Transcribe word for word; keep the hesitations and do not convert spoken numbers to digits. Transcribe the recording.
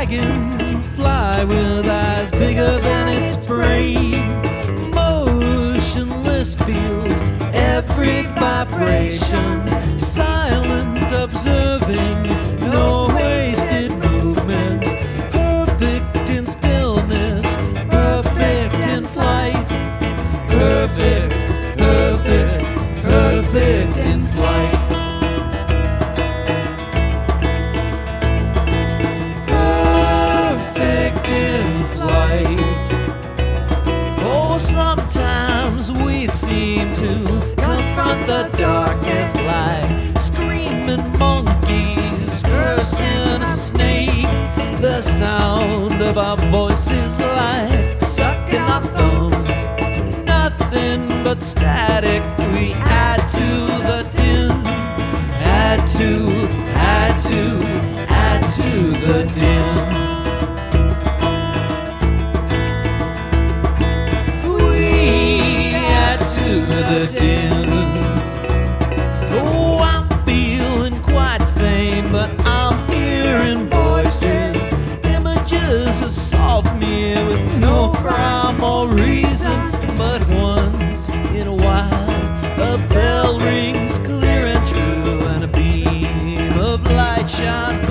dragonfly with eyes bigger than its brain. Motionless feels every vibration, silent observing, no wasted movement, perfect in stillness, perfect in flight, perfect, perfect, perfect in flight. Sometimes we seem to confront the darkest light, screaming monkeys, cursing a snake. The sound of our voices like sucking our thumbs, nothing but static. We add to the din, add to, add to, add to the din. The din. Oh, I'm feeling quite sane, but I'm hearing voices, images assault me with no rhyme or reason. But once in a while, a bell rings clear and true, and a beam of light shines